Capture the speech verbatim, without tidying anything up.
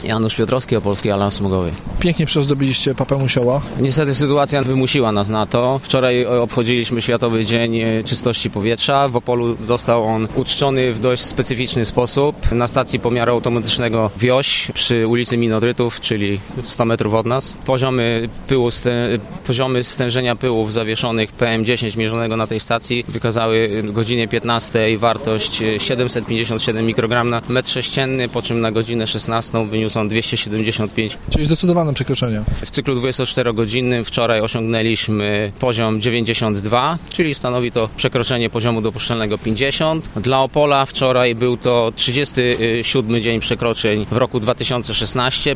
Janusz Piotrowski, Opolski Alarm Smogowy. Pięknie przyozdobiliście Papę Musioła. Niestety sytuacja wymusiła nas na to. Wczoraj obchodziliśmy Światowy Dzień Czystości Powietrza. W Opolu został on uczczony w dość specyficzny sposób na stacji pomiaru automatycznego Wioś przy ulicy Minodrytów, czyli sto metrów od nas. Poziomy pyłu, ste, poziomy stężenia pyłów zawieszonych P M dziesięć mierzonego na tej stacji wykazały o godzinie piętnastej wartość siedemset pięćdziesiąt siedem mikrogramów na metr sześcienny, po czym na godzinę szesnastą wyniósł on dwieście siedemdziesiąt pięć. Czyli zdecydowane przekroczenie. W cyklu dwudziestoczterogodzinnym wczoraj osiągnęliśmy poziom dziewięćdziesiąt dwa, czyli stanowi to przekroczenie poziomu dopuszczalnego pięćdziesiąt. Dla Opola wczoraj był to trzydziesty siódmy dzień przekroczeń w roku dwa tysiące szesnastym.